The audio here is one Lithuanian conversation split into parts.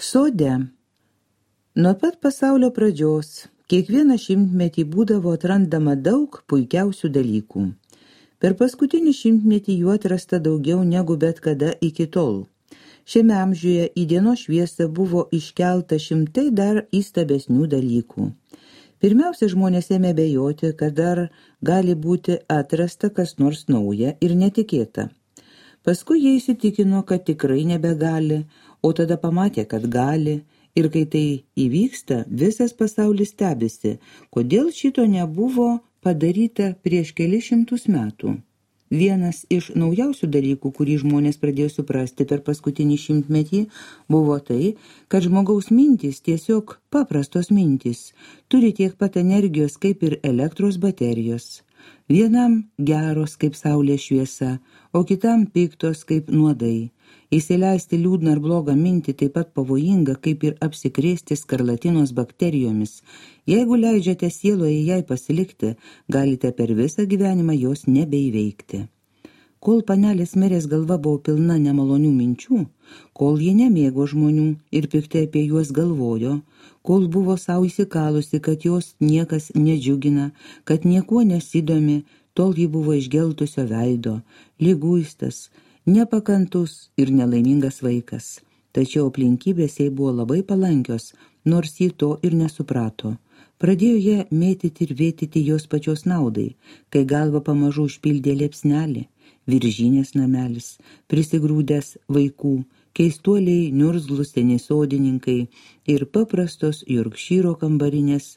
Sode. Nuo pat pasaulio pradžios kiekvieną šimtmetį būdavo atrandama daug puikiausių dalykų. Per paskutinį šimtmetį jų atrasta daugiau negu bet kada iki tol. Šiame amžiuje į dienos šviesą buvo iškelta šimtai dar įstabesnių dalykų. Pirmiausia, žmonės ėmė abejoti, kad dar gali būti atrasta kas nors nauja ir netikėta. Paskui jie įsitikino, kad tikrai nebegali, o tada pamatė, kad gali, ir kai tai įvyksta, visas pasaulis stebisi, kodėl šito nebuvo padaryta prieš kelis šimtus metų. Vienas iš naujausių dalykų, kurį žmonės pradėjo suprasti per paskutinį šimtmetį, buvo tai, kad žmogaus mintys, tiesiog paprastos mintys, turi tiek pat energijos kaip ir elektros baterijos. Vienam geros kaip saulės šviesa, o kitam piktos kaip nuodai. Įsileisti liūdną ar blogą mintį taip pat pavojinga, kaip ir apsikrėsti skarlatinos bakterijomis. Jeigu leidžiate sieloje jai pasilikti, galite per visą gyvenimą jos nebeįveikti. Kol panelės Merės galva buvo pilna nemalonių minčių, kol ji nemėgo žmonių ir piktai apie juos galvojo, kol buvo savo įsikalusi, kad jos niekas nedžiugina, kad niekuo nesidomi, tol ji buvo išgeltusio veido, liguistas, nepakantus ir nelaimingas vaikas. Tačiau aplinkybės jai buvo labai palankios, nors ji to ir nesuprato. Pradėjo ją mėtyti ir vėtyti jos pačios naudai, kai galva pamažu užpildė liepsnelį, viržynės namelis, prisigrūdęs vaikų, keistuoliai niurzglus seni sodininkai ir paprastos Jorkšyro kambarinės,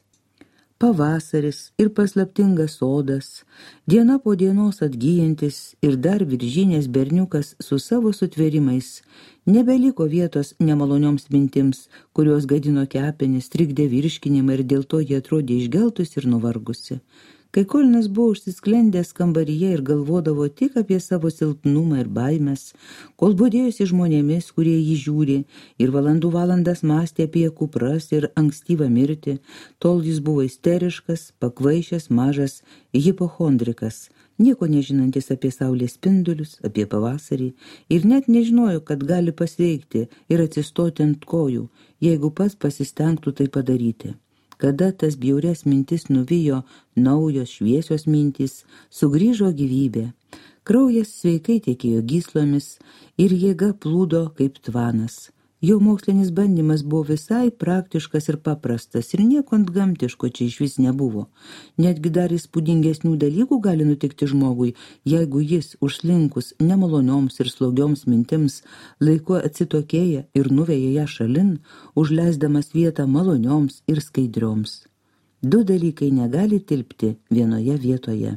pavasaris ir paslaptingas sodas, diena po dienos atgyjantis ir dar viržynės berniukas su savo sutvėrimais. Nebeliko vietos nemalonioms mintims, kurios gadino kepenis, trikdė virškinimą ir dėl to jie atrodė išgeltus ir nuvargusi. Kai Kolinas buvo užsisklendęs kambaryje ir galvodavo tik apie savo silpnumą ir baimės, kol bodėjosi žmonėmis, kurie jį žiūri, ir valandų valandas mąstė apie kupras ir ankstyvą mirtį, tol jis buvo isteriškas, pakvaišęs, mažas hipochondrikas, nieko nežinantis apie saulės spindulius, apie pavasarį, ir net nežinojo, kad gali pasveikti ir atsistoti ant kojų, jeigu pats pasistengtų tai padaryti. Kada tas bjaurias mintis nuvijo naujos šviesios mintys, sugrįžo gyvybė. Kraujas sveikai tekėjo gyslomis ir jėga plūdo kaip tvanas. Jo mokslinis bandymas buvo visai praktiškas ir paprastas ir nieko antgamtiško čia išvis nebuvo. Netgi dar įspūdingesnių dalykų gali nutikti žmogui, jeigu jis užslinkus nemalonioms ir slogioms mintims laiku atsitokėja ir nuveja ją šalin, užleisdamas vietą malonioms ir skaidrioms. Du dalykai negali tilpti vienoje vietoje.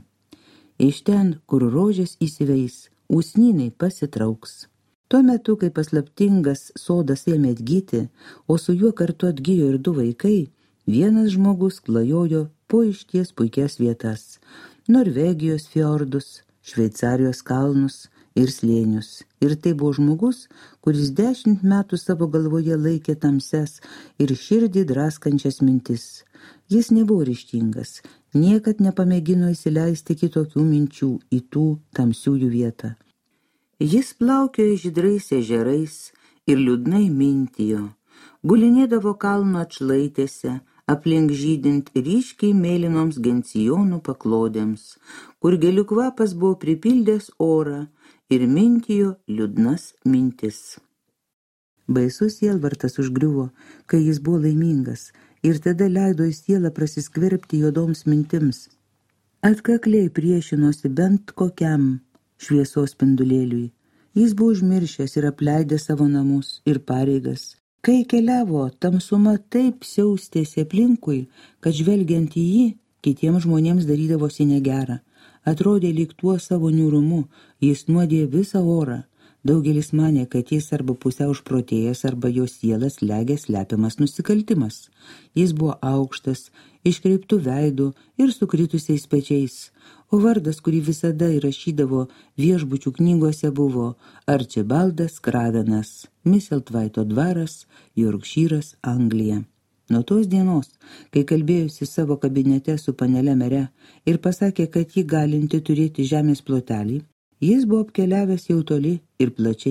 Iš ten, kur rožės įsiveis, usnynai pasitrauks. Tuo metu, kai paslaptingas sodas ėmė atgyti, o su juo kartu atgijo ir du vaikai, vienas žmogus klajojo po išties puikias vietas – Norvegijos fjordus, Šveicarijos kalnus ir slėnius. Ir tai buvo žmogus, kuris 10 metų savo galvoje laikė tamsias ir širdį draskančias mintis. Jis nebuvo ryžtingas, niekad nepamėgino įsileisti kitokių minčių į tų tamsiųjų vietą. Jis plaukiojo žydrais ežerais ir liūdnai mintijo, gulinėdavo kalno atšlaitėse, aplink žydint ryškiai mėlynoms gencijonų paklodėms, kur gėlių kvapas buvo pripildęs orą ir mintijo liūdnas mintis. Baisus sielvartas užgriuvo, kai jis buvo laimingas, ir tada leido į sielą prasiskverbti juodoms mintims. Atkakliai priešinosi bent kokiam šviesos spindulėliui. Jis buvo užmiršęs ir apleidęs savo namus ir pareigas. Kai keliavo, tamsuma taip siaustėsi aplinkui, kad žvelgiant į jį, kitiems žmonėms darydavosi negera. Atrodė lyg tuo savo niūrumu, jis nuodė visą orą. Daugelis manė, kad jis arba pusiau užprotėjęs, arba jo sielas slegia slepiamas nusikaltimas. Jis buvo aukštas, iškreiptų veidų ir sukritusiais pečiais, o vardas, kurį visada įrašydavo viešbučių knygose, buvo Arčibaldas Kravenas, Misseltvaito dvaras, Jorkšyras, Anglija. Nuo tos dienos, kai kalbėjusi savo kabinete su panele Mere ir pasakė, kad ji galinti turėti žemės plotelį, jis buvo apkeliavęs jau toli ir plačiai.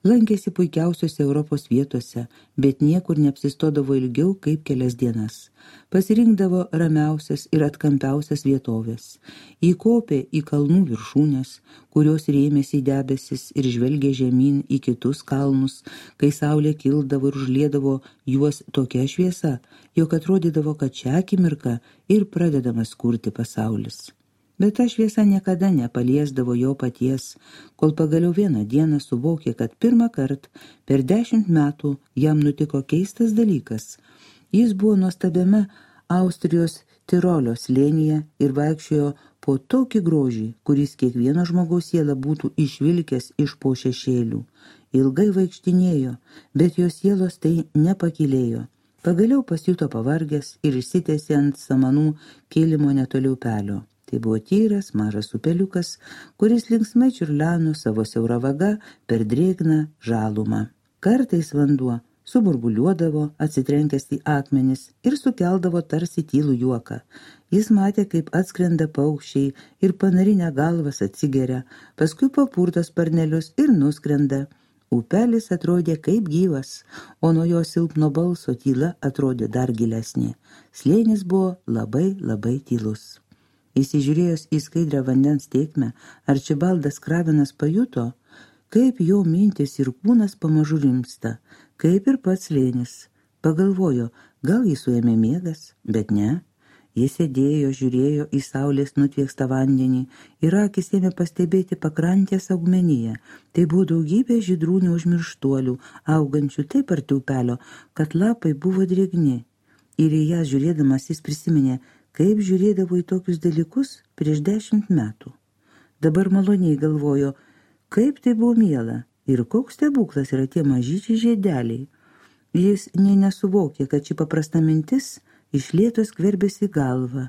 Lankėsi puikiausiose Europos vietose, bet niekur neapsistodavo ilgiau kaip kelias dienas. Pasirinkdavo ramiausias ir atkampiausias vietovės. Įkopė į kalnų viršūnės, kurios rėmėsi į debesis ir žvelgė žemyn į kitus kalnus, kai saulė kildavo ir užliedavo juos tokia šviesa, jog atrodydavo, kad šią akimirką ir pradedamas kurti pasaulis. Bet ta šviesa niekada nepaliesdavo jo paties, kol pagaliau vieną dieną suvokė, kad pirmą kartą per 10 metų jam nutiko keistas dalykas. Jis buvo nuostabiame Austrijos Tirolio slėnyje ir vaikščiojo po tokį grožį, kuris kiekvieno žmogaus sielą būtų išvilkęs iš po šešėlių. Ilgai vaikštinėjo, bet jo sielos tai nepakylėjo. Pagaliau pasijuto pavargęs ir išsitiesė ant samanų kilimo netoli upelio. Tai buvo tyras, mažas upeliukas, kuris linksmai čiurleno savo siaura vaga per drėgną žalumą. Kartais vanduo suburbuliuodavo, atsitrenkęs į akmenis ir sukeldavo tarsi tylų juoką. Jis matė, kaip atskrenda paukščiai ir panarinę galvas atsigeria, paskui papurto sparnelius ir nuskrenda. Upelis atrodė kaip gyvas, o nuo jo silpno balso tyla atrodė dar gilesnė. Slėnis buvo labai, labai tylus. Įsižiūrėjus į skaidrę vandens tėkmę, Arčibaldas Kravinas pajuto, kaip jo mintis ir kūnas pamažu rimsta, kaip ir pats slėnis. Pagalvojo, gal jį suėmė miegas, bet ne. Jis sėdėjo, žiūrėjo į saulės nutviekstą vandenį ir akis ėmė pastebėti pakrantės augmeniją. Tai buvo daugybė žydrų neužmirštuolių, augančių taip arti upelio, kad lapai buvo drėgni. Ir į jas žiūrėdamas jis prisiminė, kaip žiūrėdavo į tokius dalykus prieš 10 metų. Dabar maloniai galvojo, kaip tai buvo miela ir koks stebuklas yra tie mažyčiai žiedeliai. Jis nesuvokė, kad ši paprasta mintis iš lėto skverbėsi galvą,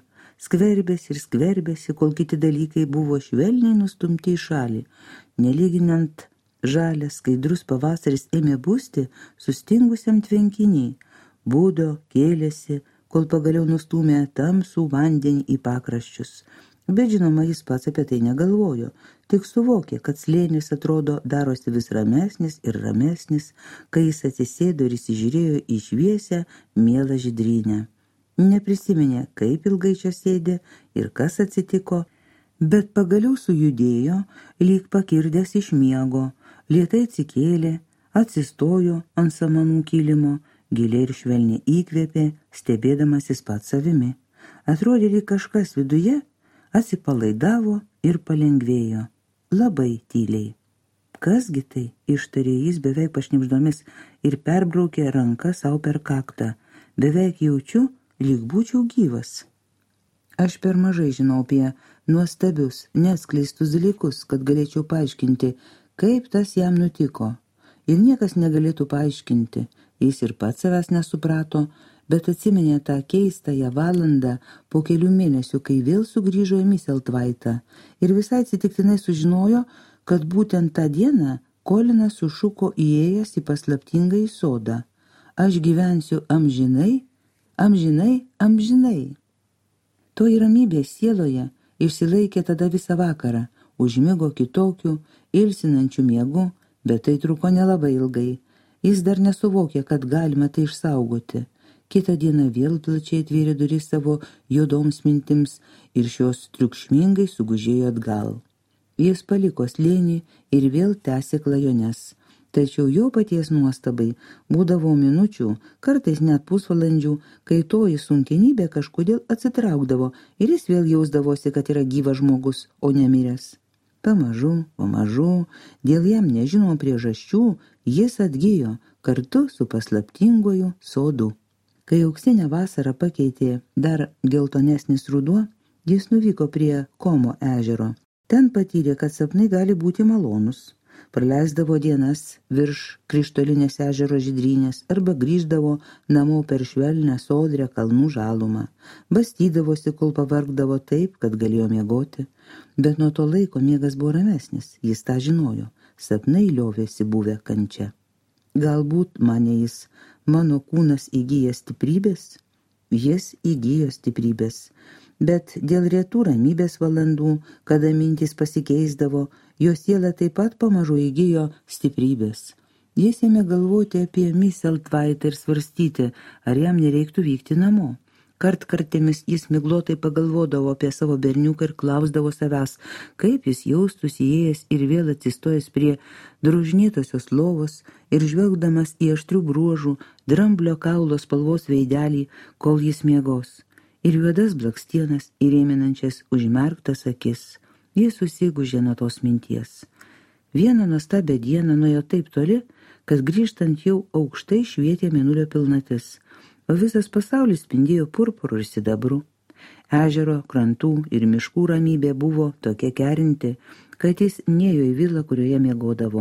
skverbėsi, kol kiti dalykai buvo švelniai nustumti į šalį. Nelyginant žalias, skaidrus pavasaris ėmė būsti sustingusiam tvenkiniai, būdo, kėlėsi, kol pagaliau nustūmė tamsų vandenį į pakraščius. Bet žinoma, jis pats apie tai negalvojo, tik suvokė, kad slėnis atrodo darosi vis ramesnis ir ramesnis, kai jis atsisėdo ir įsižiūrėjo į šviesią, mielą žydrynę. Neprisiminė, kaip ilgai čia sėdė ir kas atsitiko, bet pagaliau sujudėjo, lyg pakirdęs iš miego, lėtai atsikėlė, atsistojo ant samanų kilimo, giliai ir švelniai įkvėpė, stebėdamasis pats savimi. Atrodė, lyg kažkas viduje atsipalaidavo ir palengvėjo. Labai tyliai. Kasgi tai, ištarė jis beveik pašnibždomis ir perbraukė ranką sau per kaktą. Beveik jaučiu, lyg būčiau gyvas. Aš per mažai žinau apie nuostabius, neatskleistus dalykus, kad galėčiau paaiškinti, kaip tas jam nutiko. Ir niekas negalėtų paaiškinti. Jis ir pats savęs nesuprato, bet atsiminė tą keistąją valandą po kelių mėnesių, kai vėl sugrįžo į Miseltvaitą ir visai atsitiktinai sužinojo, kad būtent tą dieną Kolinas sušuko įėjęs į paslaptingąjį sodą. Aš gyvensiu amžinai, amžinai, amžinai. Toji ramybė sieloje išsilaikė tada visą vakarą, užmigo kitokiu, ilsinančiu miegu, bet tai truko nelabai ilgai. Jis dar nesuvokė, kad galima tai išsaugoti. Kitą dieną vėl plačiai atvėrė duris savo juodoms mintims ir šios triukšmingai sugužėjo atgal. Jis paliko slėnį ir vėl tęsė klajones. Tačiau jo paties nuostabai būdavo minučių, kartais net pusvalandžių, kai toji sunkenybė kažkodėl atsitraukdavo ir jis vėl jausdavosi, kad yra gyvas žmogus, o nemiręs. Pamažu, dėl jam nežinomų priežasčių, jis atgijo kartu su paslaptinguoju sodu. Kai auksinę vasarą pakeitė dar geltonesnis ruduo, jis nuvyko prie Komo ežero. Ten patyrė, kad sapnai gali būti malonus. Praleisdavo dienas virš krištolinės ežero žydrynės arba grįždavo namo per švelnią sodrią kalnų žalumą. Bastydavosi, kol pavargdavo taip, kad galėjo miegoti. Bet nuo to laiko miegas buvo ramesnis, jis tą žinojo. Sapnai liovėsi buvę kančia. Galbūt, manė jis, mano kūnas įgyja stiprybės? Jis įgyjo stiprybės. Bet dėl retų ramybės valandų, kada mintys pasikeisdavo, jo siela taip pat pamažu įgyjo stiprybės. Jis ėmė galvoti apie Misseltvaitą ir svarstyti, ar jam nereiktų vykti namo. Kartkartėmis jis miglotai pagalvodavo apie savo berniuką ir klausdavo savęs, kaip jis jaustųsi įėjęs ir vėl atsistojęs prie drožinėtosios lovos ir žvelgdamas į aštrių bruožų, dramblio kaulo spalvos veidelį, kol jis miegos, ir juodas blakstienas įrėminančias užmerktas akis. Jis susigūžė nuo tos minties. Vieną nuostabią dieną nuėjo taip toli, kad grįžtant jau aukštai švietė mėnulio pilnatis, o visas pasaulis spindėjo purpuru ir sidabru. Ežero, krantų ir miškų ramybė buvo tokia kerinti, kad jis nėjo į vilą, kurioje miegodavo.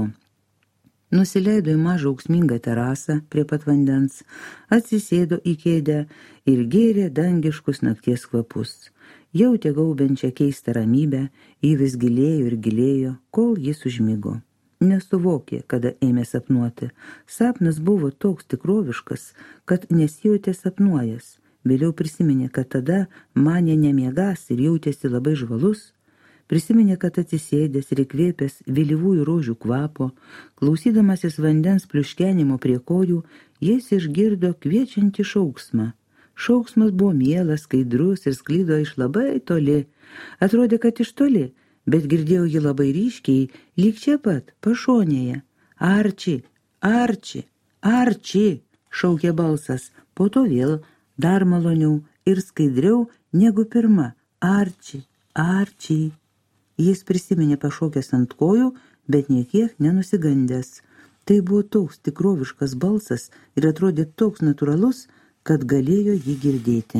Nusileido į mažą auksmingą terasą prie pat vandens, atsisėdo į kėdę ir gėrė dangiškus nakties kvapus. Jautė gaubiančią keistą ramybę, jį vis gilėjo ir gilėjo, kol jis užmigo. Nesuvokė, kada ėmė sapnuoti. Sapnas buvo toks tikroviškas, kad nesijautė sapnuojas. Vėliau prisiminė, kad tada manė nemiegas ir jautėsi labai žvalus. Prisiminė, kad atsisėdęs ir įkvėpęs vėlyvųjų rožių kvapo, klausydamasis vandens pliuškenimo prie kojų, jis išgirdo kviečiantį šauksmą. Šauksmas buvo mielas, skaidrus ir sklido iš labai toli. Atrodė, kad iš toli, bet girdėjau jį labai ryškiai, lyg čia pat, pašonėje. Arči, Arči, Arči, šaukė balsas, po to vėl dar maloniau ir skaidriau negu pirma. Arči, Arči. Jis prisiminė pašokęs ant kojų, bet niekiek nenusigandęs. Tai buvo toks tikroviškas balsas ir atrodė toks natūralus, kad galėjo jį girdėti.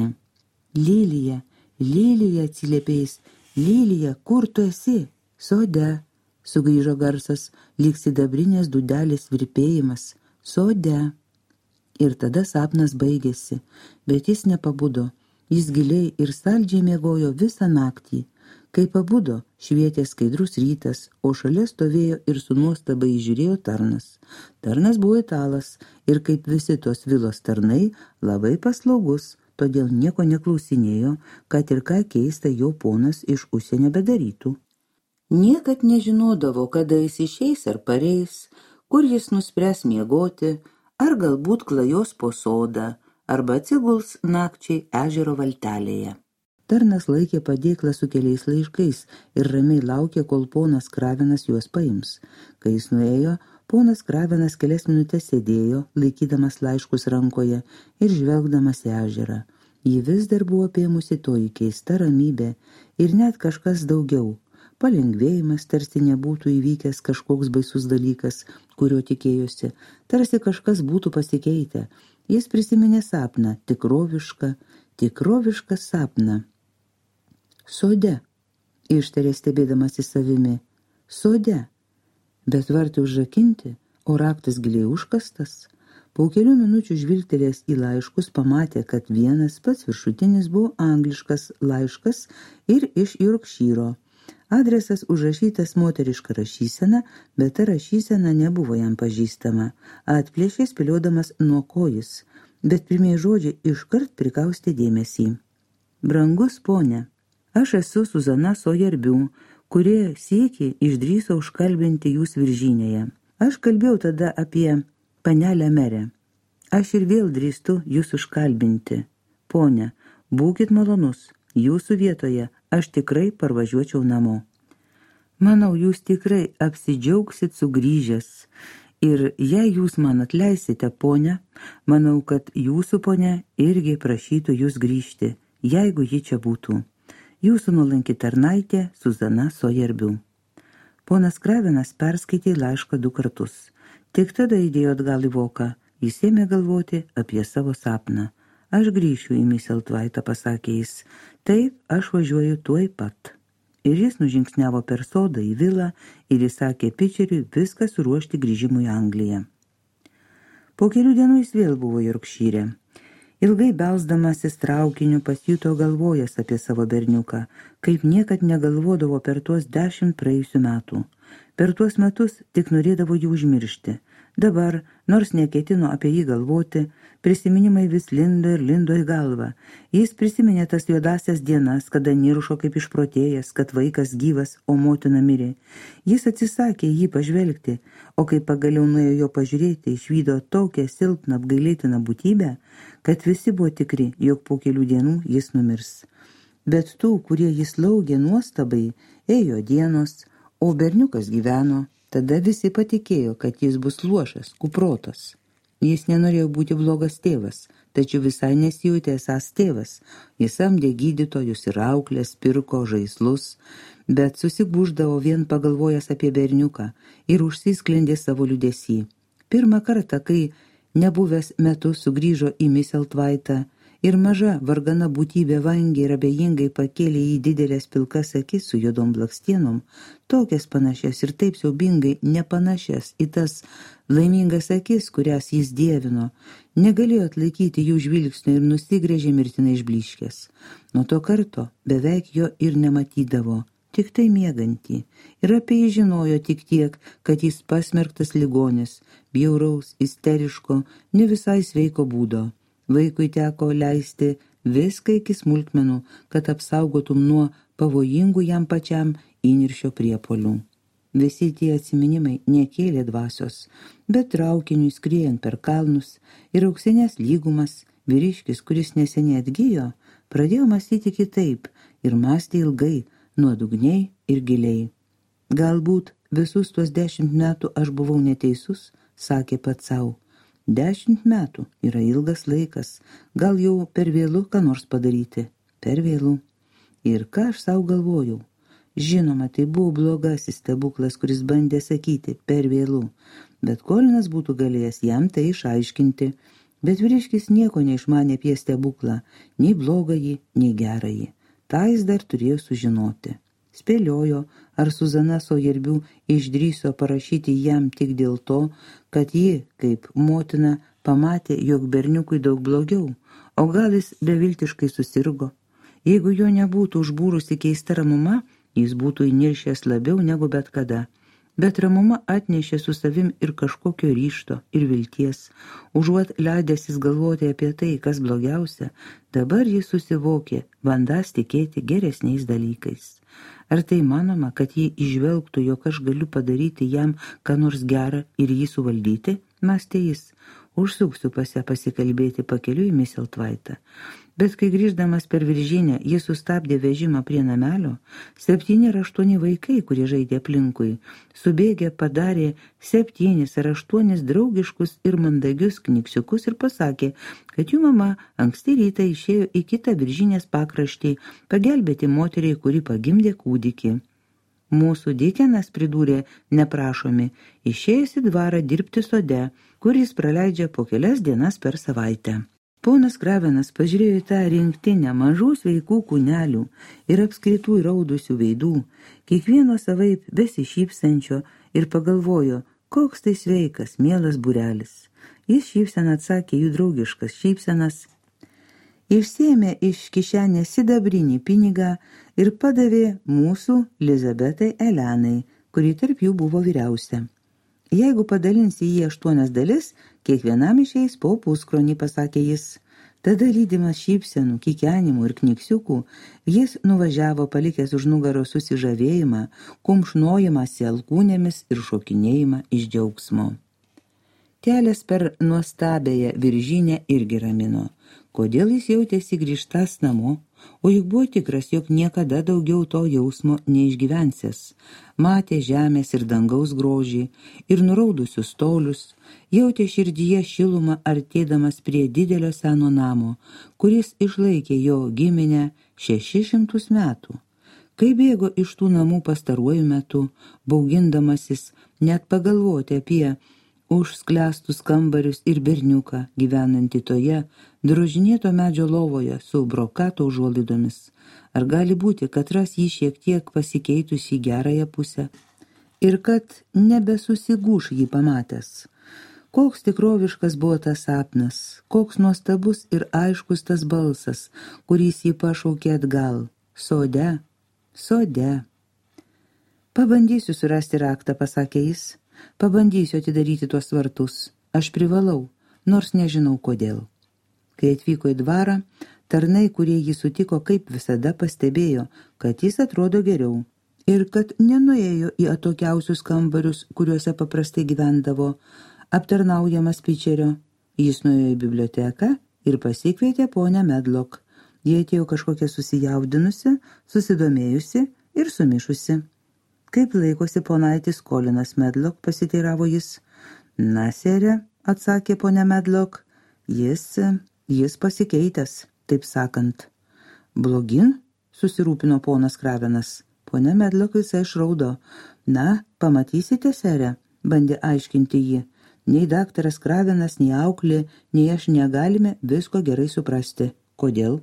Lilija, Lilija, atsiliepė jis. Lilija, kur tu esi? Sode, sugrįžo garsas, lyg sidabrinės dūdelės virpėjimas. Sode. Ir tada sapnas baigėsi, bet jis nepabudo. Jis giliai ir saldžiai miegojo visą naktį. Kai pabudo, švietė skaidrus rytas, o šalia stovėjo ir su nuostaba įžiūrėjo tarnas. Tarnas buvo italas ir kaip visi tos vilos tarnai, labai paslaugus, todėl nieko neklausinėjo, kad ir ką keista jo ponas iš užsienio bedarytų. Niekad nežinodavo, kada jis išeis ar pareis, kur jis nuspręs miegoti, ar galbūt klajos po sodą, arba atsiguls nakčiai ežero valtelėje. Tarnas laikė padėklą su keliais laiškais ir ramiai laukė, kol ponas Kravenas juos paims. Kai jis nuėjo, ponas Kravenas kelias minutės sėdėjo, laikydamas laiškus rankoje ir žvelgdamas į ežerą. Jį vis dar buvo apėmusi toji keista ramybė ir net kažkas daugiau. Palengvėjimas, tarsi nebūtų įvykęs kažkoks baisus dalykas, kurio tikėjosi, tarsi kažkas būtų pasikeitę. Jis prisiminė sapną, tikrovišką sapną. Sode, ištarė stebėdamas į savimi, sode, bet vartai užrakinti, o raktas giliai užkastas. Po kelių minučių žvilgtelėjęs į laiškus pamatė, kad vienas pats viršutinis buvo angliškas laiškas ir iš Jorkšyro. Adresas užrašytas moteriška rašysena, bet ta rašysena nebuvo jam pažįstama. Atplėšė spėliodamas nuo ko jis, bet pirmieji žodžiai iškart prikaustė dėmesį. Brangus ponia, aš esu Suzana Sojerbiu, kurie siekiai išdrįso užkalbinti jūs Viržynėje. Aš kalbėjau tada apie panelę merę. Aš ir vėl drįstu jūs užkalbinti. Ponia, būkit malonus, jūsų vietoje aš tikrai parvažiuočiau namo. Manau, jūs tikrai apsidžiaugsit sugrįžęs. Ir jei jūs man atleisite, ponia, manau, kad jūsų ponia irgi prašytų jūs grįžti, jeigu ji čia būtų. Jūsų nuolanki tarnaitė Suzana Sojerbiu. Ponas Kravenas perskaitė laišką 2 kartus. Tik tada įdėjo atgal į voką. Jis ėmė galvoti apie savo sapną. Aš grįšiu į Misseltvaitą, pasakė jis. Taip, aš važiuoju tuoj pat. Ir jis nužingsniavo per sodą į vilą ir įsakė pičeriui viską suruošti grįžimui į Angliją. Po kelių dienų jis vėl buvo Jorkšyre. Ilgai belsdamasis traukiniu pasijuto galvojęs apie savo berniuką, kaip niekad negalvodavo per tuos 10 praėjusių metų. Per tuos metus tik norėdavo jį užmiršti. Dabar, nors neketino apie jį galvoti, prisiminimai vis lindo ir lindo į galvą. Jis prisiminė tas juodasias dienas, kada niršo kaip išprotėjęs, kad vaikas gyvas, o motina mirė. Jis atsisakė jį pažvelgti, o kai pagaliau nuėjo jo pažiūrėti, išvydo tokią silpną apgailėtiną būtybę, kad visi buvo tikri, jog po kelių dienų jis numirs. Bet tų, kurie jis laugė nuostabai, ėjo dienos, o berniukas gyveno. Tada visi patikėjo, kad jis bus luošas, kuprotas. Jis nenorėjo būti blogas tėvas, tačiau visai nesijautė esąs tėvas. Jis samdė gydytojus ir auklės, pirko žaislus, bet susigūždavo vien pagalvojęs apie berniuką ir užsisklendė savo liūdesį. Pirmą kartą, kai nebuvęs metus sugrįžo į Misseltvaitą ir maža vargana būtybė vangiai ir abejingai pakėlė į didelės pilkas akis su juodom blakstienom, tokias panašias ir taip siaubingai nepanašias į tas laimingas akis, kurias jis dievino, negalėjo atlaikyti jų žvilgsnio ir nusigręžė mirtinai išblyškęs. Nuo to karto beveik jo ir nematydavo, tik tai miegantį, ir apie jį žinojo tik tiek, kad jis pasmerktas ligonis, bjauraus, isteriško, ne visai sveiko būdo. Vaikui teko leisti viską iki smulkmenų, kad apsaugotum nuo pavojingų jam pačiam įniršio priepuolių. Visi tie atsiminimai nekėlė dvasios, bet traukiniui skriejant per kalnus ir auksinės lygumas, vyriškis, kuris neseniai atgijo, pradėjo mąstyti kitaip ir mąstė ilgai, nuodugniai ir giliai. Galbūt visus tuos 10 metų aš buvau neteisus, sakė pats sau. 10 metų yra ilgas laikas, gal jau per vėlu ką nors padaryti, per vėlu. Ir ką aš sau galvojau? Žinoma, tai buvo blogasis stebuklas, kuris bandė sakyti per vėlu, bet Kolinas būtų galėjęs jam tai išaiškinti, bet vyriškis nieko neišmanė apie stebuklą, nei blogąjį, nei gerąjį. Ta jis dar turėjo sužinoti. Spėliojo, ar Suzana Sojerbių išdrįso parašyti jam tik dėl to, kad ji, kaip motina, pamatė, jog berniukui daug blogiau, o gal jis beviltiškai susirgo. Jeigu jo nebūtų užbūrusi keista ramuma, jis būtų įniršęs labiau negu bet kada. Bet ramuma atnešė su savim ir kažkokio ryžto ir vilties. Užuot leidęsis galvoti apie tai, kas blogiausia, dabar jis susivokė, bandąs tikėti geresniais dalykais. Ar tai manoma, kad jį įžvelgtų, jog aš galiu padaryti jam ką nors gerą ir jį suvaldyti? Mąstė jis, užsuksiu pas ją pasikalbėti pakeliui į Misseltvaitą. Bet kai grįždamas per Viržynę, jis sustabdė vežimą prie namelio, 7 ar 8 vaikai, kurie žaidė aplinkui, subėgę padarė 7 ar 8 draugiškus ir mandagius kniksiukus ir pasakė, kad jų mama anksti rytą išėjo į kitą Viržynės pakraštį pagelbėti moteriai, kuri pagimdė kūdikį. Mūsų Dikenas, pridūrė neprašomi, išėjęs į dvarą dirbti sode, kur jis praleidžia po kelias dienas per savaitę. Ponas Kravenas pažiūrėjo į tą rinktinę mažų sveikų kūnelių ir apskritų įraudusių veidų, kiekvieno savaip besišypsančio ir pagalvojo, koks tai sveikas, mielas būrelis. Jis šypseną atsakė jų draugiškas šypsenas, išsėmė iš kišenės sidabrinį pinigą ir padavė mūsų Lizabetai Elenai, kuri tarp jų buvo vyriausia. Jeigu padalinsi jį 8 dalis, kiekvienam išeis po puskronį, pasakė jis. Tada lydimas šypsenų, kikenimų ir kniksiukų, jis nuvažiavo palikęs už nugaros susižavėjimą, kumšnojimąsi alkūnėmis ir šokinėjimą iš džiaugsmo. Kelias per nuostabėją Viržynę irgi ramino. Kodėl jis jautėsi grįžtas namo, o juk buvo tikras, jog niekada daugiau to jausmo neišgyvensęs. Matė žemės ir dangaus grožį ir nuraudusius tolius, jautė širdyje šilumą artėdamas prie didelio seno namo, kuris išlaikė jo giminę 600 metų. Kai bėgo iš tų namų pastaruoju metu, baugindamasis net pagalvoti apie užsklęstus kambarius ir berniuką gyvenantį toje drožinėto medžio lovoje su brokato užuolaidomis. Ar gali būti, kad ras jį šiek tiek pasikeitusi į gerąją pusę ir kad nebesusigūš jį pamatęs? Koks tikroviškas buvo tas sapnas, koks nuostabus ir aiškus tas balsas, kuris jį pašaukė atgal. Sode, sode. Pabandysiu surasti raktą, pasakė jis. Pabandysiu atidaryti tuos vartus. Aš privalau, nors nežinau kodėl. Kai atvyko į dvarą, tarnai, kurie jį sutiko, kaip visada pastebėjo, kad jis atrodo geriau ir kad nenuėjo į atokiausius kambarius, kuriuose paprastai gyvendavo, aptarnaujamas pičerio. Jis nuėjo į biblioteką ir pasikvietė ponę Medlock. Jie atėjo kažkokia susijaudinusi, susidomėjusi ir sumišusi. Kaip laikosi ponaitis Kolinas Medlock, pasiteiravo jis. Na, sere, atsakė ponė Medlock, jis pasikeitęs, taip sakant. Blogin, susirūpino ponas Kravenas. Ponė Medlock visai išraudo. Na, pamatysite, sere, bandė aiškinti jį. Nei daktaras Kravenas, nei auklė, nei aš negalime visko gerai suprasti. Kodėl?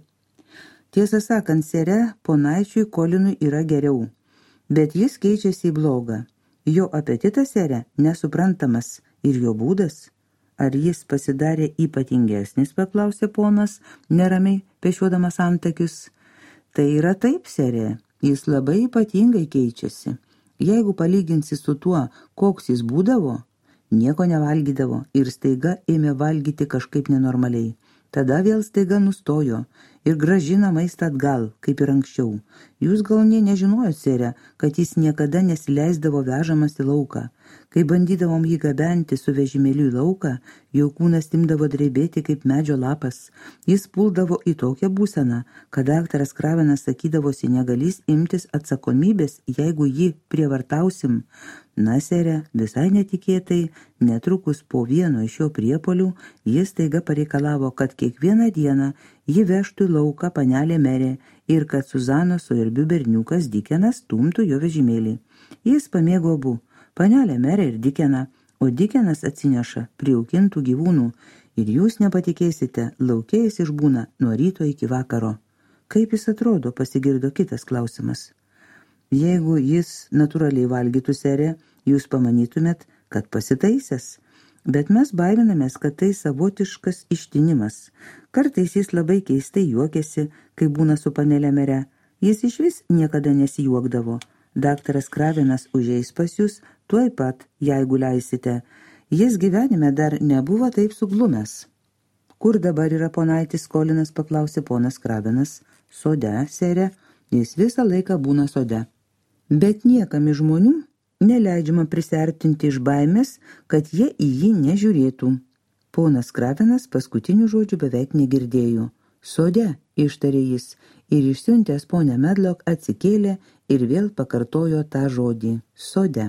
Tiesą sakant, sere, ponaičiui Kolinui yra geriau, bet jis keičiasi į blogą. Jo apetitas, sere, nesuprantamas ir jo būdas. Ar jis pasidarė ypatingesnis, paklausė ponas, neramiai pešiodamas antakius. Tai yra taip, sere, jis labai ypatingai keičiasi. Jeigu palyginsi su tuo, koks jis būdavo, nieko nevalgydavo ir staiga ėmė valgyti kažkaip nenormaliai. Tada vėl staiga nustojo ir grąžina maistą atgal, kaip ir anksčiau. Jūs gal nežinojot, sere, kad jis niekada nesileisdavo vežamas į lauką. Kai bandydavom jį gabenti su vežimėliu į lauką, jo kūnas imdavo drebėti kaip medžio lapas. Jis puldavo į tokią būseną, kad daktaras Kravenas sakydavosi negalys imtis atsakomybės, jeigu jį prievartausim. Na, sere, visai netikėtai, netrukus po vieno iš jo priepolių, jis staiga pareikalavo, kad kiekvieną dieną jį vežtų į lauką panelė Merė ir kad Suzanos Sowerby berniukas Dikenas stumtų jo vežimėlį. Jis pamėgo abu, panelė Merė ir Dikeną, o Dikenas atsineša prijaukintų gyvūnų ir jūs nepatikėsite, lauke jis išbūna nuo ryto iki vakaro. Kaip jis atrodo, pasigirdo kitas klausimas. Jeigu jis natūraliai valgytų, sere, jūs pamanytumėt, kad pasitaisęs. Bet mes baiminamės, kad tai savotiškas ištinimas. Kartais jis labai keistai juokėsi, kai būna su panelė Mere. Jis išvis niekada nesijuokdavo. Daktaras Kravenas užeis pas jūs tuoj pat, jeigu leisite. Jis gyvenime dar nebuvo taip suglumęs. Kur dabar yra ponaitis Kolinas, paklausė ponas Kravenas. Sode, sere, jis visą laiką būna sode. Bet niekam iš žmonių neleidžiama prisertinti iš baimės, kad jie į jį nežiūrėtų. Ponas Kravenas paskutinių žodžių beveik negirdėjo. Sode, ištarė jis, ir išsiuntęs ponę Medlock atsikėlė ir vėl pakartojo tą žodį. Sode.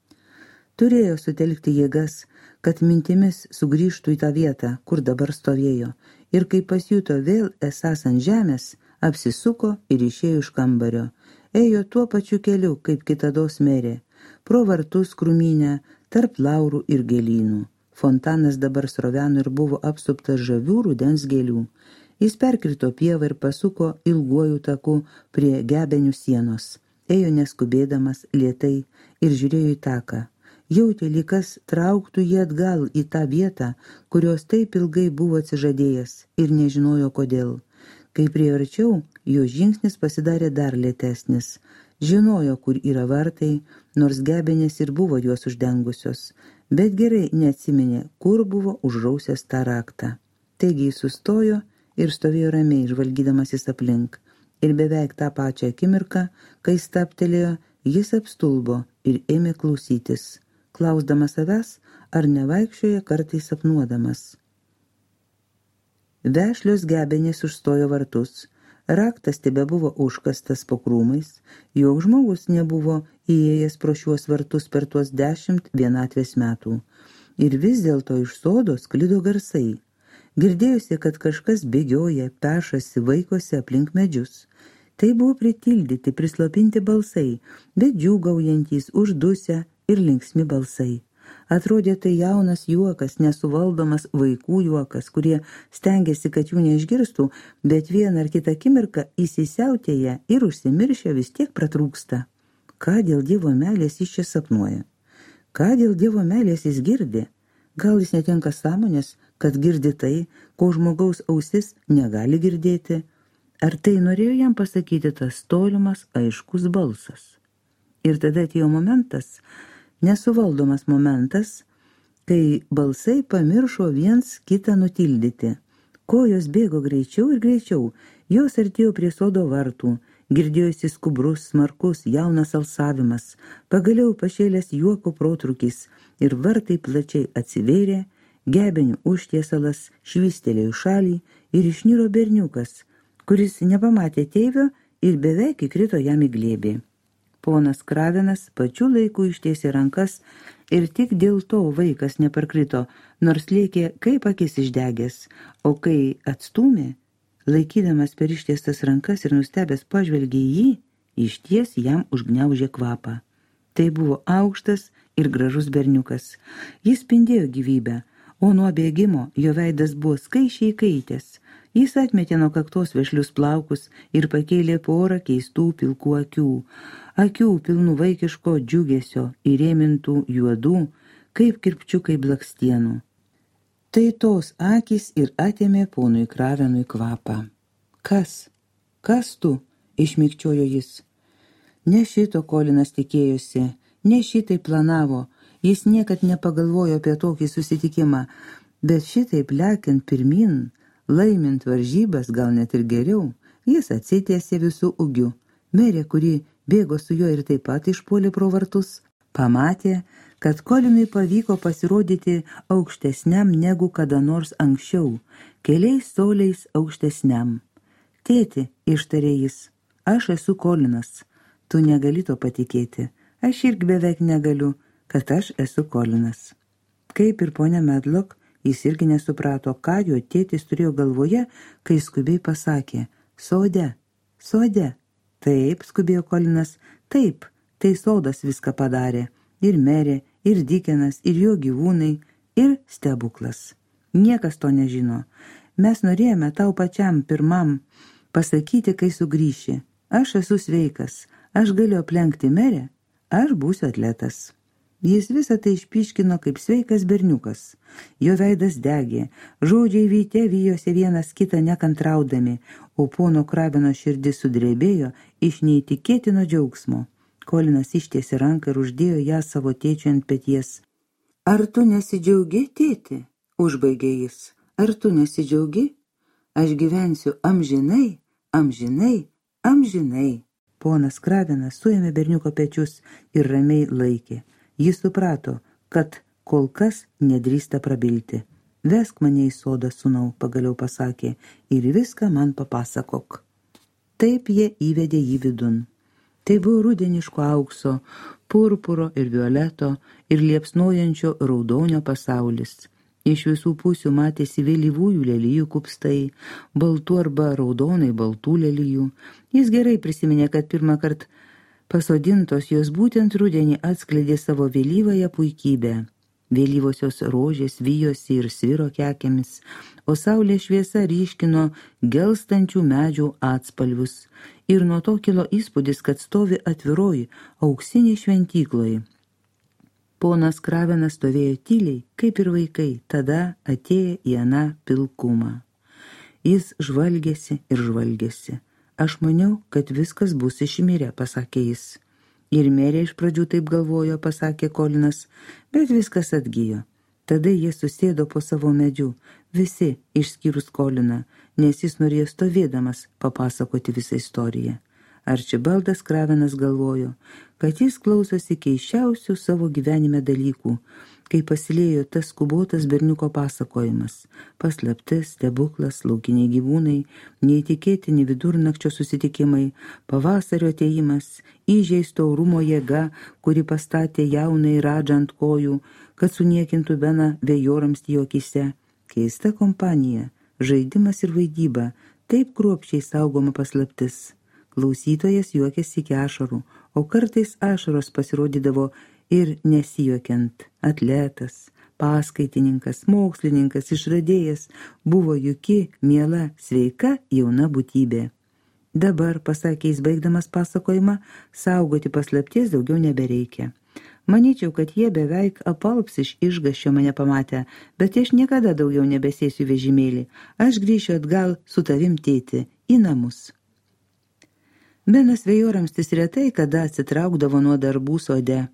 Turėjo sutelkti jėgas, kad mintimis sugrįžtų į tą vietą, kur dabar stovėjo, ir kai pasijuto vėl esąs ant žemės, apsisuko ir išėjo iš kambario. Ėjo tuo pačiu keliu, kaip kitados Merė, pro vartus krūmynę, tarp laurų ir gėlynų. Fontanas dabar sroveno ir buvo apsuptas žavių rudens gėlių. Jis perkrito pievą ir pasuko ilguoju taku prie gebenių sienos. Ėjo neskubėdamas, lėtai ir žiūrėjo į taką. Jautė, lyg kas trauktų jį atgal į tą vietą, kurios taip ilgai buvo atsižadėjęs ir nežinojo kodėl. Kai prie arčiau, jo žingsnis pasidarė dar lėtesnis. Žinojo, kur yra vartai, nors gebenės ir buvo juos uždengusios, bet gerai neatsiminė, kur buvo užrausęs tą raktą. Taigi jis sustojo ir stovėjo ramiai, žvalgydamasis aplink. Ir beveik tą pačią akimirką, kai stabtelėjo, jis apstulbo ir ėmė klausytis, klausdamas savęs, ar nevaikščioja kartais sapnuodamas. Vešlios gebenės užstojo vartus, raktas tebebuvo užkastas po krūmais, jog žmogus nebuvo įėjęs pro šiuos vartus per tuos 10 vienatvės metų. Ir vis dėlto iš sodo sklido garsai. Girdėjusi, kad kažkas bėgioja, pešasi, vaikosi aplink medžius. Tai buvo pritildyti, prislopinti balsai, bet džiūgaujantys, uždusę ir linksmi balsai. Atrodė tai jaunas juokas, nesuvaldomas vaikų juokas, kurie stengiasi, kad jų neišgirstų, bet vieną ar kitą akimirką įsisiautėję ir užsimiršę vis tiek pratrūksta. Ką dėl Dievo meilės jis čia sapnuoja? Ką dėl Dievo meilės jis girdi? Gal jis netenka sąmonės, kad girdi tai, ko žmogaus ausis negali girdėti? Ar tai norėjo jam pasakyti tas tolimas, aiškus balsas? Ir tada atėjo momentas, Nesuvaldomas momentas, kai balsai pamiršo viens kitą nutildyti. Kojos bėgo greičiau ir greičiau, jos artėjo prie sodo vartų, girdėjosi skubrus, smarkus, jaunas alsavimas, pagaliau pašėlęs juoko protrūkis ir vartai plačiai atsivėrė, gebenių užtiesalas švystelėjo šalį ir išniro berniukas, kuris nepamatė teivio ir beveik įkrito jam į glėbį. Ponas Kravenas pačiu laiku ištiesė rankas ir tik dėl to vaikas neparkrito, nors lėkė kaip akis išdegęs, o kai atstūmė, laikydamas per ištiestas rankas ir nustebęs pažvelgė į jį, išties jam užgniaužė kvapą. Tai buvo aukštas ir gražus berniukas. Jis spindėjo gyvybę, o nuo bėgimo jo veidas buvo skaičiai įkaitęs. Jis atmetė nuo kaktos vešlius plaukus ir pakėlė porą keistų pilkų akių pilnų vaikiško džiugesio, įrėmintų juodų, kaip kirpčiukai blakstienų. Tai tos akys ir atėmė ponui Kravenui kvapą. Kas tu? Išmikčiojo jis. Ne šito Kolinas tikėjosi, ne šitai planavo, jis niekad nepagalvojo apie tokį susitikimą, bet šitaip lekiant pirmin, laimint varžybas, gal net ir geriau, jis atsitiesė visų ūgiu. Merė, kuri bėgo su juo ir taip pat išpuolė pro vartus, pamatė, kad Kolinui pavyko pasirodyti aukštesniam negu kada nors anksčiau, keliais coliais aukštesniam. Tėti, ištarė jis, aš esu Kolinas, tu negali to patikėti, aš irgi beveik negaliu, kad aš esu Kolinas. Kaip ir ponia Medlock, jis irgi nesuprato, ką jo tėtis turėjo galvoje, kai skubiai pasakė, sode. Taip, skubėjo Kolinas, taip, tai sodas viską padarė, ir merė, ir Dikenas, ir jo gyvūnai, ir stebuklas. Niekas to nežino. Mes norėjome tau pačiam pirmam pasakyti, kai sugrįši. Aš esu sveikas, aš galiu aplenkti merę, aš būsiu atletas. Jis visą tai išpyškino kaip sveikas berniukas. Jo veidas degė, žodžiai vyte vijosi vienas kitą nekantraudami, o pono Kraveno širdis sudrebėjo iš neįtikėtino džiaugsmo. Kolinas ištiesė ranką ir uždėjo ją savo tėčiui ant peties. Ar tu nesidžiaugi, tėti? Užbaigė jis. Ar tu nesidžiaugi? Aš gyvensiu amžinai. Ponas Kravenas suėmė berniuko pečius ir ramiai laikė. Jis suprato, kad kol kas nedrįsta prabilti. Vesk mane į sodą, sūnau, pagaliau pasakė, ir viską man papasakok. Taip jie įvedė jį vidun. Tai buvo rudeniško aukso, purpuro ir violeto ir liepsnojančio raudonio pasaulis. Iš visų pusių matėsi vėlyvųjų lelijų kupstai, baltų arba raudonai baltų lelijų. Jis gerai prisiminė, kad pirmą kartą pasodintos jos būtent rudenį atskleidė savo vėlyvąją puikybę. Vėlyvosios rožės vijosi ir sviro kekėmis, o saulės šviesa ryškino gelstančių medžių atspalvius. Ir nuo to kilo įspūdis, kad stovi atviroj, auksinė šventykloje. Ponas Kravenas stovėjo tyliai, kaip ir vaikai, tada atėjo į aną pilkumą. Jis žvalgėsi. Aš maniau, kad viskas bus išmirę, pasakė jis. Ir merė iš pradžių taip galvojo, pasakė Kolinas, bet viskas atgijo. Tada jie susėdo po savo medžiu, visi išskyrus Koliną, nes jis norėjo stovėdamas papasakoti visą istoriją. Arčibaldas Kravenas galvojo, kad jis klausosi keisčiausių savo gyvenime dalykų, kai pasilėjo tas skubotas berniuko pasakojimas, paslaptis, stebuklas, laukiniai gyvūnai, neįtikėtini vidurnakčio susitikimai, pavasario atėjimas, įžeisto orumo jėga, kuri pastatė jaunai radžą ant kojų, kad suniekintų Beną vėjoramstį jo akyse, keista kompanija, žaidimas ir vaidyba, taip kruopščiai saugoma paslaptis. Klausytojas juokėsi iki ašarų, o kartais ašaros pasirodydavo ir nesijuokiant. Atletas, paskaitininkas, mokslininkas, išradėjas buvo juki, miela, sveika, jauna būtybė. Dabar, pasakė jis baigdamas pasakojimą, saugoti paslapties daugiau nebereikia. Manyčiau, kad jie beveik apalps iš išgąsčio mane pamatę, bet aš niekada daugiau nebesėsiu vežimėlį. Aš grįšiu atgal su tavim, tėti, į namus. Benas vėjoramstis retai kada atsitraukdavo nuo darbų sode.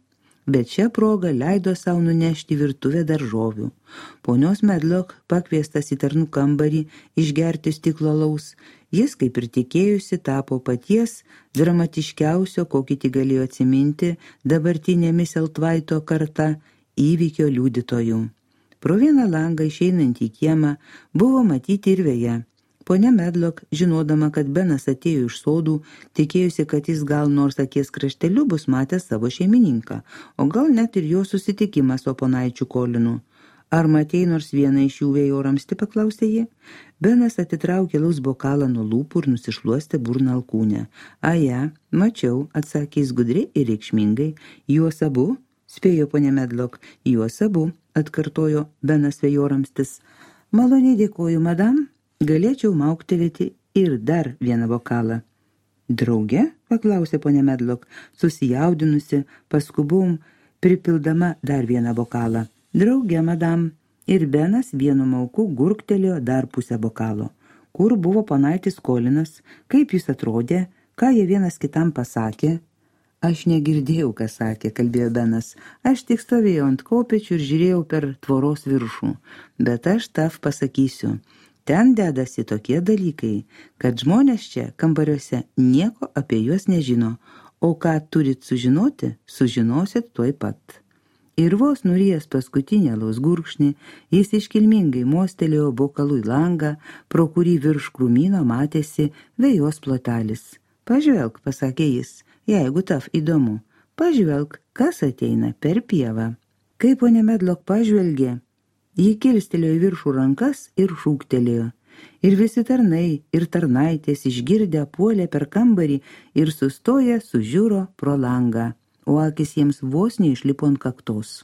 bet šią progą leido savo nunešti virtuvę daržovių. Ponios Medlock pakviestas į tarnų kambarį išgerti stiklo alaus, jis, kaip ir tikėjusi, tapo paties dramatiškiausio, kokį tik galėjo atsiminti dabartinė Misselthwaite karta įvykio liudytojų. Pro vieną langą išeinant į kiemą buvo matyti ir veja. Ponia Medlock, žinodama, kad Benas atėjo iš sodų, tikėjusi, kad jis gal nors akies krašteliu bus matęs savo šeimininką, o gal net ir jo susitikimą su ponaičiu Kolinu. Ar matei nors vieną iš jų vėjo ramstį, paklausė ji? Benas atitraukė alaus bokalą nuo lūpų ir nusišluostė burną alkūnę. Aja, mačiau, atsakė jis gudriai ir reikšmingai. Juos abu, spėjo ponia Medlock, juos abu, atkartojo Benas vėjo ramstis. Maloniai dėkoju, madam. Galėčiau mauktelėti ir dar vieną bokalą. Drauge, paklausė ponia Medlock, susijaudinusi, paskubom, pripildama dar vieną bokalą. Drauge, madam. Ir Benas vienu mauku gurktelėjo dar pusę bokalo. Kur buvo ponaitis Kolinas, kaip jis atrodė, ką jie vienas kitam pasakė? Aš negirdėjau, ką sakė, kalbėjo Benas. Aš tik stovėjau ant kopečių ir žiūrėjau per tvoros viršų. Bet aš taf pasakysiu. Ten dedasi tokie dalykai, kad žmonės čia kambariuose nieko apie juos nežino, o ką turit sužinoti, sužinosit tuoj pat. Ir vos nurijęs paskutinį alaus gurkšnį, jis iškilmingai mostelėjo bokalu į langą, pro kurį virš krūmyno matėsi vejos plotelis. Pažvelk, pasakė jis, jeigu taf įdomu, pažvelk, kas ateina per pievą. Kai ponia Medlock pažvelgė, ji kilstelėjo į viršų rankas ir šūktelėjo. Ir visi tarnai ir tarnaitės išgirdę puolė per kambarį ir sustoję sužiūro pro langą, o akis jiems vos neišlipo ant kaktos.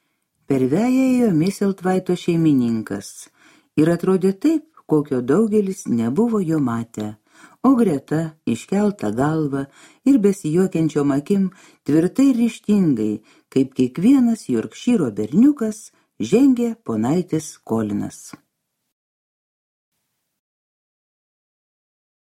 Per veją ėjo Misselthwaite šeimininkas ir atrodė taip, kokio daugelis nebuvo jo matę, o greta iškelta galva ir besijuokiančiom akim tvirtai ir ryžtingai, kaip kiekvienas Jorkšyro berniukas, žengė ponaitis Kolinas.